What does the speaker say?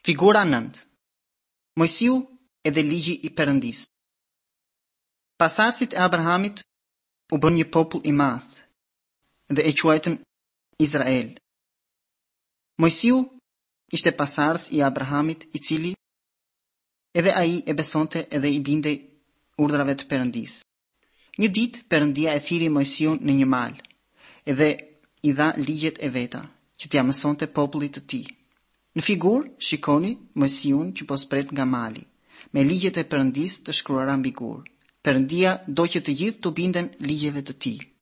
Figura 9. Mojsiu edhe ligji i Perëndis. Pasardhësit e Abrahamit u bën një popull i madh dhe e quajtën Izrael. Mojsiu ishte pasardhës i Abrahamit, i cili edhe ai e besonte edhe i bindej urdhrave të Perëndis. Një ditë Perëndia e thiri Mojsiun në një mal edhe i dha ligjet e veta që t'ia mësonte popullit të tij. Në figurë shikoni Mojsiun që po spret nga mali, me ligjet e Perëndis të shkruara mbi gur. Perëndia do që të gjithë të binden ligjeve të tij.